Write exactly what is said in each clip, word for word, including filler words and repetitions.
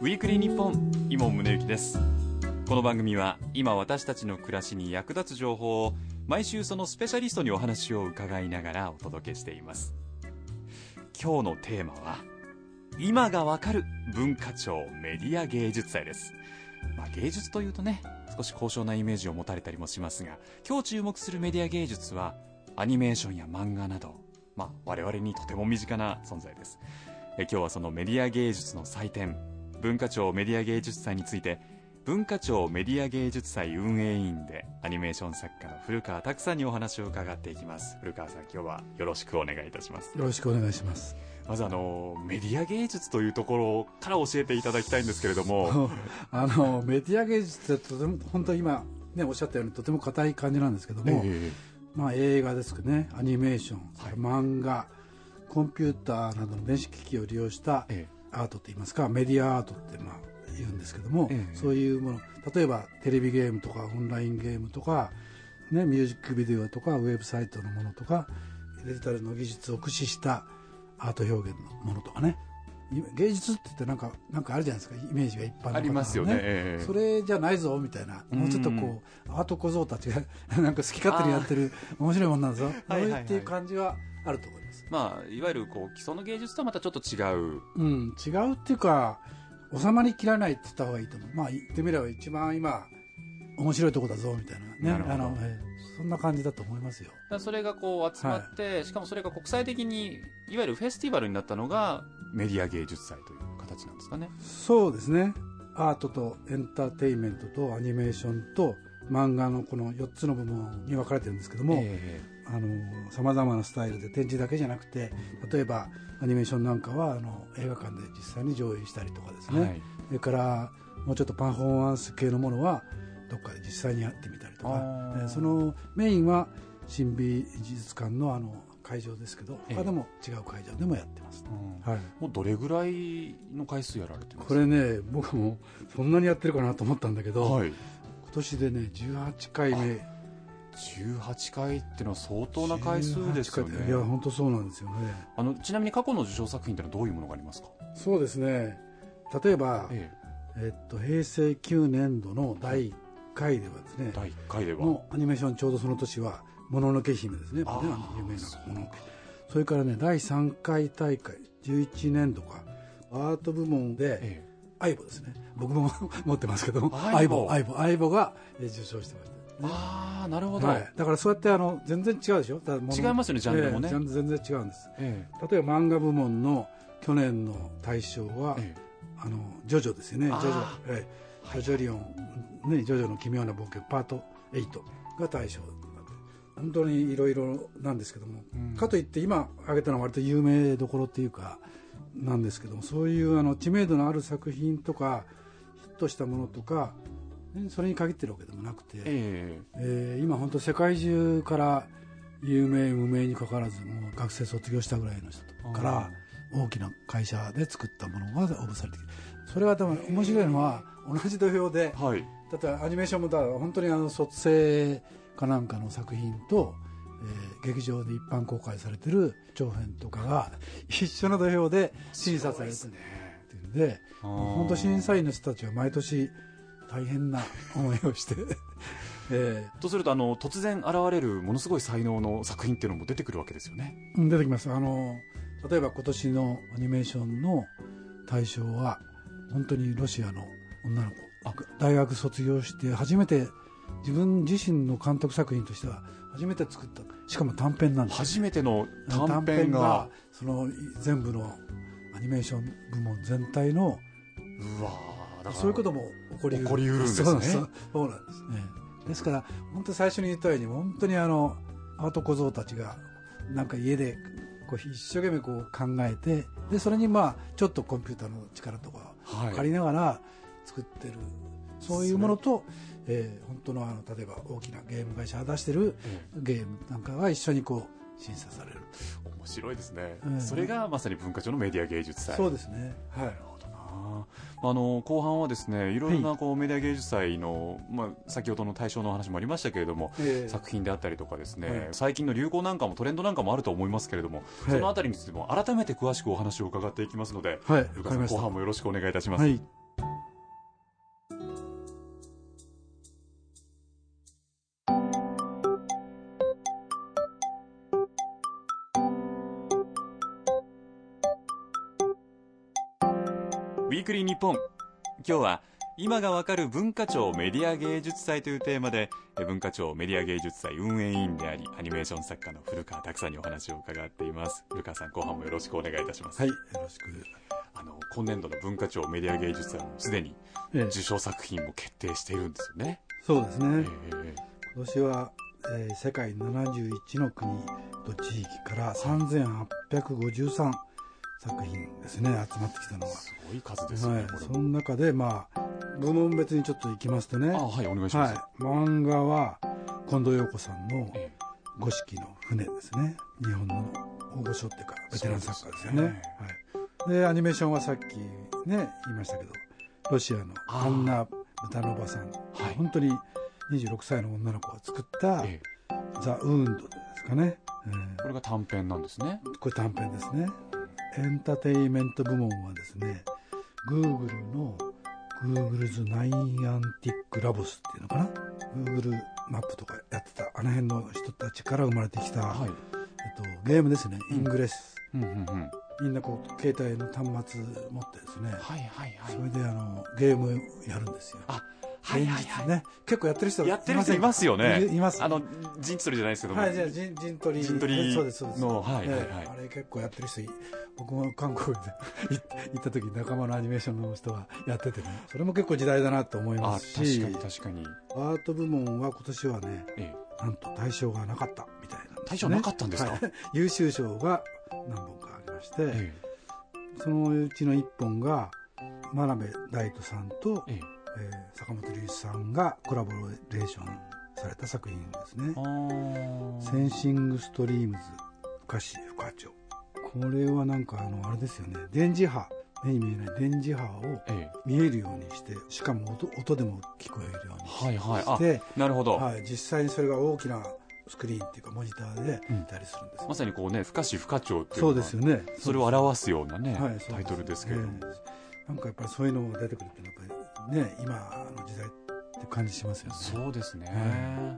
ウィークリー日本、伊門宗行です。この番組は今私たちの暮らしに役立つ情報を毎週そのスペシャリストにお話を伺いながらお届けしています。今日のテーマは今がわかる文化庁メディア芸術祭です。まあ、芸術というとね、少し高尚なイメージを持たれたりもしますが、今日注目するメディア芸術はアニメーションや漫画など、まあ、我々にとても身近な存在です。え今日はそのメディア芸術の祭典、文化庁メディア芸術祭について、文化庁メディア芸術祭運営委員でアニメーション作家の古川拓さんにお話を伺っていきます。古川さん、今日はよろしくお願いいたします。 よろしくお願いします。 まずあのメディア芸術というところから教えていただきたいんですけれどもあのメディア芸術ってとても本当に今、ね、おっしゃったようにとても硬い感じなんですけども、えーまあ、映画ですかね、アニメーション、はい、漫画、コンピューターなどの電子機器を利用したアートといいますか、メディアアートってまあ言うんですけども、えー、そういうもの、例えばテレビゲームとかオンラインゲームとか、ね、ミュージックビデオとかウェブサイトのものとか、デジタルの技術を駆使したアート表現のものとかね、芸術って言ってなんかなんかあるじゃないですか、イメージが一般の方の、ね、 ありますよね、えー、 それじゃないぞみたいな、もうちょっとこうアート小僧たちがなんか好き勝手にやってる面白いもんなんぞっていう感じはあると思います。 まあ、いわゆるこう基礎の芸術とはまたちょっと違う、 うん、違うっていうか収まりきらないって言った方がいいと思う。まあ言ってみれば一番今面白いとこだぞみたいなね、あの、えーそんな感じだと思いますよ。 それがこう集まって、はい、しかもそれが国際的にいわゆるフェスティバルになったのがメディア芸術祭という形なんですかね。 そうですね。アートとエンターテインメントとアニメーションと漫画のこのよっつの部門に分かれてるんですけども、さまざまなスタイルで展示だけじゃなくて、例えばアニメーションなんかはあの映画館で実際に上映したりとかですね、はい、それからもうちょっとパフォーマンス系のものはどっかで実際にやってみたりとか、えー、そのメインは新美術館 の, あの会場ですけど、他でも違う会場でもやってます、 えーはい、もうどれぐらいの回数やられてますか？ これね、僕もそんなにやってるかなと思ったんだけど、はい、今年でねじゅうはちかいめ。 じゅうはちかいっていうのは相当な回数ですよね。 いや本当そうなんですよね。 あのちなみに過去の受賞作品ってのはどういうものがありますか？ そうですね、例えば、えええっと、平成きゅうねんどのだいいっかいではですね、 だいいっかいではのアニメーション、ちょうどその年はもののけ姫ですね、有名なもののけ。それからね、だいさんかい大会じゅういちねんどかアート部門で、ええ、アイボですね、僕も持ってますけども、アイボアイボアイボが受賞してました、ね、 ああ、なるほど、 はい、だからそうやってあの全然違うでしょ。だ違いますよね、ジャンルもね、 えー、全然違うんです、ええ、例えば漫画部門の去年の大賞は、ええ、あのジョジョですよね、ジョジョ、えー、ジョジョリオン、ね、ジョジョの奇妙な冒険パートはちが大賞なんで、本当にいろいろなんですけども、うん、かといって今挙げたのは割と有名どころっていうかなんですけども、そういうあの知名度のある作品とかヒットしたものとかそれに限ってるわけでもなくて、えーえー、今本当世界中から有名無名にかかわらず、もう学生卒業したぐらいの人から大きな会社で作ったものが応募されてきて、それは多分面白いのは同じ土俵で、はい、例えばアニメーションもだから本当にあの卒生かなんかの作品と、えー、劇場で一般公開されてる長編とかが一緒の土俵で審査されてるっていうんで、本当審査員の人たちは毎年大変な思いをして、えー、 とするとあの突然現れるものすごい才能の作品っていうのも出てくるわけですよね。 出てきます。あの例えば今年のアニメーションの大賞は本当にロシアの女の子、大学卒業して初めて自分自身の監督作品としては初めて作った、しかも短編なんです。 初めての短編がその全部のアニメーション部門全体の、 うわそういうことも起こりうる、 起こりうるんですね。 そうなんです、そうなんですね。ですから本当に最初に言ったように本当にあのアート小僧たちがなんか家でこう一生懸命こう考えて、でそれにまあちょっとコンピューターの力とかを借りながら作ってる、はい、そういうものと、えー、本当のあの例えば大きなゲーム会社が出してるゲームなんかが一緒にこう審査される。 面白いですね、うん、それがまさに文化庁のメディア芸術祭。 そうですね、はい。 あの後半はですね、いろいろなこうメディア芸術祭の、まあ、先ほどの対象の話もありましたけれども、えー、作品であったりとかですね、はい、最近の流行なんかもトレンドなんかもあると思いますけれども、はい、そのあたりについても改めて詳しくお話を伺っていきますので、はい、ルカさん後半もよろしくお願いいたします。はい。 ウィークリーニッポン。今日は今がわかる文化庁メディア芸術祭というテーマで、文化庁メディア芸術祭運営委員でありアニメーション作家の古川拓さんにお話を伺っています。古川さん、後半もよろしくお願いいたします。 はい、よろしく。 あの今年度の文化庁メディア芸術祭もすでに受賞作品も決定しているんですよね。 ええ、そうですね、ええ、 今年は、えー、世界ななじゅういちの国と地域からさんぜんはっぴゃくごじゅうさん作品ですね、集まってきたのはすごい数ですね、はい、これその中で、まあ、部門別にちょっといきますとね、 あ、はい、お願いします、 はい、漫画は近藤陽子さんの五色の船ですね、日本の大御所っていうかベテラン作家ですよね。はい、でアニメーションはさっきね言いましたけど、ロシアのアンナ・ブタノバさん、はい、本当ににじゅうろくさいの女の子が作ったザ・ウーンドですかね、えー、 これが短編なんですね。 これ短編ですね。エンターテインメント部門はですね、 Google の Google's Niantic Labs っていうのかな、 Google マップとかやってたあの辺の人たちから生まれてきた、はい、えっと、ゲームですね、イングレス、うんうんうんうん、みんなこう携帯の端末持ってですね、はいはいはい、それであのゲームやるんですよ。あ、はいはいはい、ね、結構やってる人やってる人いますよね。 います。 あの陣取りじゃないですけども、 はい、じゃあ陣陣取り、 陣取りそうですそうですの、はいはいはい、 えー、あれ結構やってる人、僕も韓国で行った時仲間のアニメーションの人がやっててね、それも結構時代だなと思いますし、 あ、確かに確かに。 アート部門は今年はね、ええ、なんと大賞がなかったみたいなんですね。 大賞なかったんですか？はい、 優秀賞が何本かありまして、ええ、そのうちのいっぽんが真鍋大斗さんと、えええー、坂本龍一さんがコラボレーションされた作品ですね。センシングストリームズ不可視不可調、これはなんかあのあれですよね、電磁波、目に見えない電磁波を見えるようにして、しかも 音, 音でも聞こえるようにして、はいはい、 なるほど、 はい、実際にそれが大きなスクリーンっていうかモニターで見たりするんです、 うん、まさにこうね、不可視不可調っていうのそうですよね、 それを表すようなね、はい、タイトルですけれども、 えー、なんかやっぱりそういうのが出てくるってやっぱりね、今の時代って感じしますよね。 そうですね、 はい、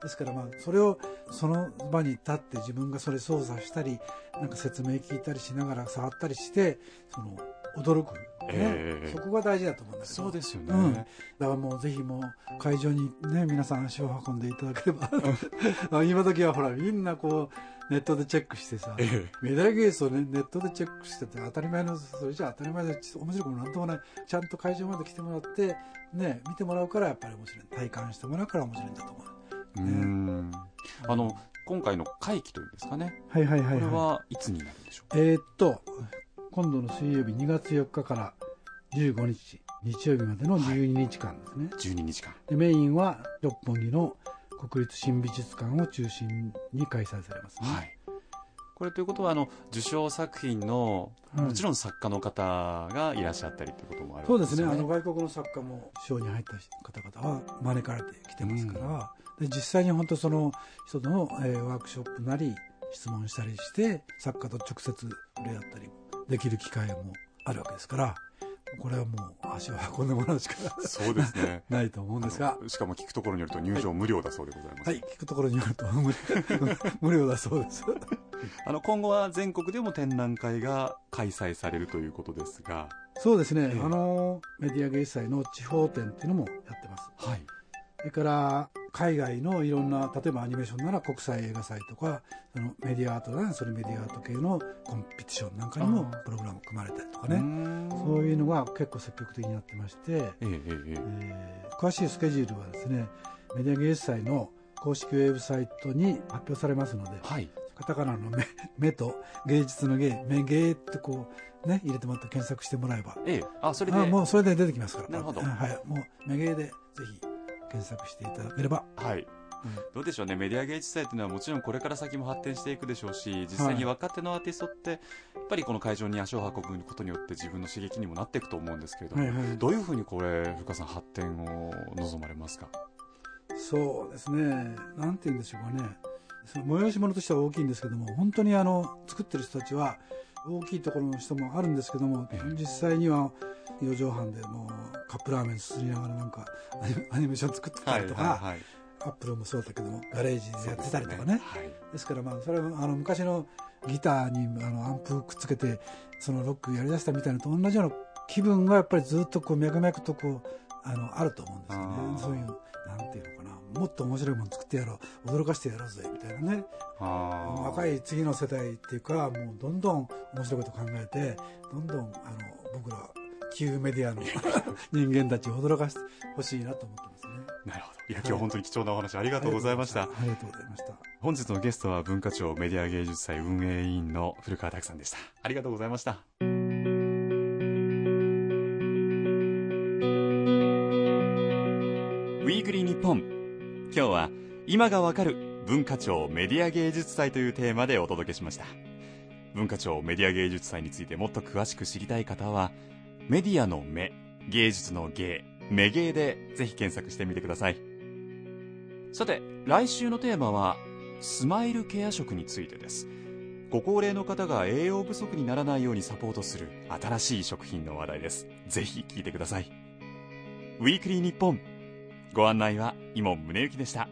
ですからまあそれをその場に立って自分がそれ操作したり、なんか説明聞いたりしながら触ったりしてその驚く、ね、えー、そこが大事だと思うんだけど。 そうですよね、 うん、だからもうぜひもう会場にね皆さん足を運んでいただければ今時はほらみんなこうネットでチェックしてさ、えー、メダルゲースを、ね、ネットでチェックしてて当たり前の、それじゃ当たり前で面白くもなんともない、ちゃんと会場まで来てもらってね見てもらうからやっぱり面白い、体感してもらうから面白いんだと思う。 うーん、あの今回の会期というんですかね、 はいはいはいはい、 これはいつになるんでしょうか。 えー、っと今度の水曜日にがつよっかからじゅうごにち日曜日までのじゅうににちかんですね、はい、 じゅうににちかんでメインは六本木の国立新美術館を中心に開催されますね、はい、 これということはあの受賞作品の、うん、もちろん作家の方がいらっしゃったりということもあるわけですよね。 そうですね、あの外国の作家も賞に入った方々は招かれてきてますから、うん、で実際に本当その人の、えー、ワークショップなり質問したりして作家と直接触れ合ったりできる機会もあるわけですから、これはもう足を運んでもらうしかそうですねないと思うんですが、 しかも聞くところによると入場無料だそうでございます。 はい、はい、聞くところによると無料だそうですあの今後は全国でも展覧会が開催されるということですが。 そうですね、えー、あのメディア芸術祭の地方展っていうのもやってます、はい、それから海外のいろんな、例えばアニメーションなら国際映画祭とか、そのメディアアートならそれメディアアート系のコンペティションなんかにもプログラム組まれたりとかね、そういうのが結構積極的になってまして、えーえー、詳しいスケジュールはですねメディア芸術祭の公式ウェブサイトに発表されますので、はい、カタカナの 目, 目と芸術の芸、目芸ってこうね入れてもらって検索してもらえば、ええ、あそれであもうそれで出てきますから。なるほど、はい、もう目芸でぜひ検索していただければ。はい、うん、 どうでしょうね、メディア芸術祭というのはもちろんこれから先も発展していくでしょうし、実際に若手のアーティストってやっぱりこの会場に足を運ぶことによって自分の刺激にもなっていくと思うんですけれども、はいはい、どういうふうにこれ古川さん発展を望まれますか。 そうですね、なんて言うんでしょうかね、その催し物としては大きいんですけども、本当にあの作ってる人たちは大きいところの人もあるんですけども、えー、実際にはよじょうはんでもうカップラーメンすすりながらなんかアニメーション作ってたりとか、はいはいはい、アップルもそうだけどもガレージでやってたりとか ね, です, ね、はい、ですからまあそれはあの昔のギターにあのアンプくっつけてそのロックやりだしたみたいなのと同じような気分がやっぱりずっとこう脈々とこうあのあると思うんですよね。そういうなんていうのかな、もっと面白いもの作ってやろう、驚かしてやろうぜみたいなね。若い次の世代っていうか、もうどんどん面白いこと考えて、どんどんあの僕ら旧メディアの人間たちを驚かしてほしいなと思ってますね。 なるほど。いや、今日は本当に貴重なお話ありがとうございました。 ありがとうございました。 本日のゲストは文化庁メディア芸術祭運営委員の古川拓さんでした。ありがとうございました。ウィークリーニッポン。今日は今がわかる文化庁メディア芸術祭というテーマでお届けしました。文化庁メディア芸術祭についてもっと詳しく知りたい方は、メディアの目、芸術の芸、メ芸でぜひ検索してみてください。さて、来週のテーマはスマイルケア食についてです。ご高齢の方が栄養不足にならないようにサポートする新しい食品の話題です。ぜひ聞いてください。ウィークリーニッポン、ご案内は伊門宗行でした。